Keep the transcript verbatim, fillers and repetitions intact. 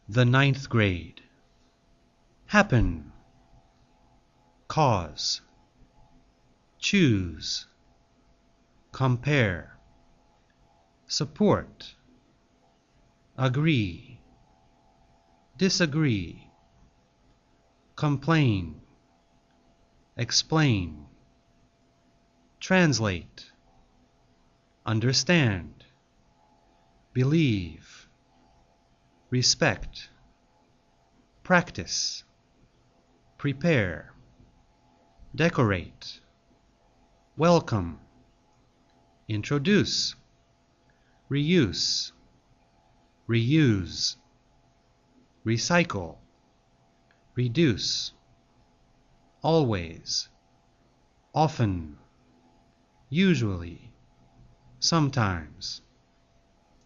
The ninth grade. Happen. Cause. Choose. Compare. Support. Agree. Disagree. Complain. Explain. Translate. Understand. Believe. Respect. Practice. Prepare. Decorate. Welcome. Introduce. Reuse. Reuse. Recycle. Reduce. Always. Often. Usually. Sometimes.